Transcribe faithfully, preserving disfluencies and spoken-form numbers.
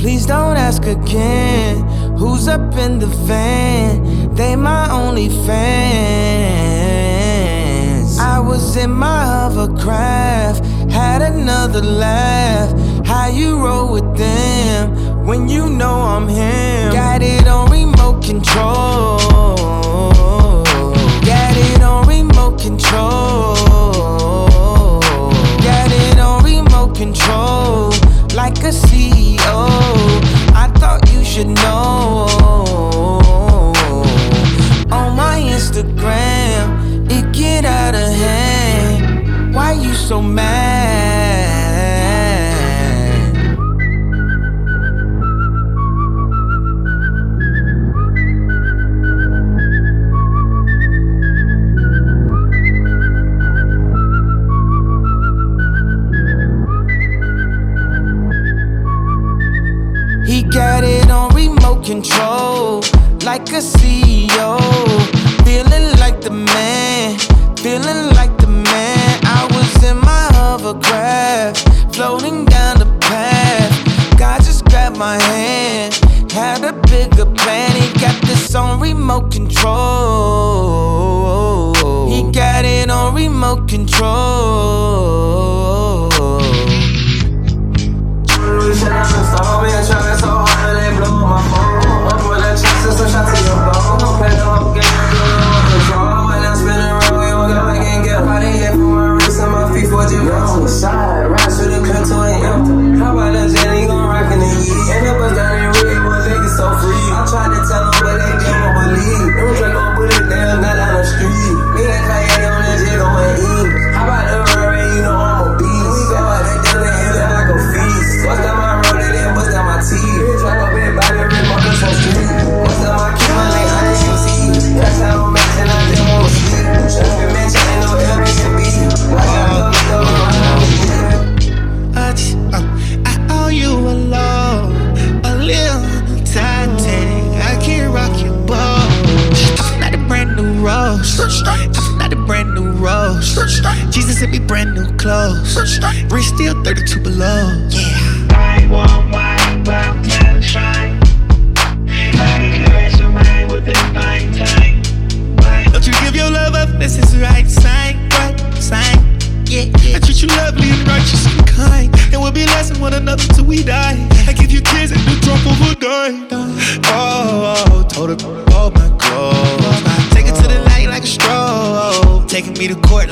Please don't ask again. Who's up in the van? They my only fans. I was in my hovercraft, had another laugh. How you roll with them when you know I'm him? Got it on remote control. Got it on remote control. Got it on remote control. Like a C E O, I thought you should know. On my Instagram, it get out of hand. Why you so mad? He got it on remote control, like a C E O. Feeling like the man, feeling like the man. I was in my hovercraft, floating down the path. God just grabbed my hand, had a bigger plan. He got this on remote control. He got it on remote control. Side, right to the cut to an empty. How about that jelly gon' rock in the year? And it was down in red, but they get so free. I tried to tell them, but they didn't believe. Them Draco put it down, not down the street. Me and Kanye on that jet going in. How about the Rari, you know I'm a beast. We go out that deal and hit it like a feast. Bust down my road, and then bust down my teeth. Draco been by the rim, my bitch on street. Bust down my key, my lane, I can't see. That's how I'm matching, I just wanna sleep. Just been mentioned, ain't no L B C B. Like I love you, love you. I owe you a love, a little Titanic. I can't rock your boat. I'm not a brand new rose. I'm not a brand new rose. Jesus sent me brand new clothes. Rich still thirty-two below. Yeah. I want mine, but I'm never trying. I can't survive with this fine time. Don't you give your love up? This is the right sign, right sign. Yeah, yeah. I treat you lovely and righteous and kind, and we'll be blessing one another till we die. I give you kids and the drop of a dime. Oh, oh, told her all my clothes. Take it to the light like a stroll. Taking me to court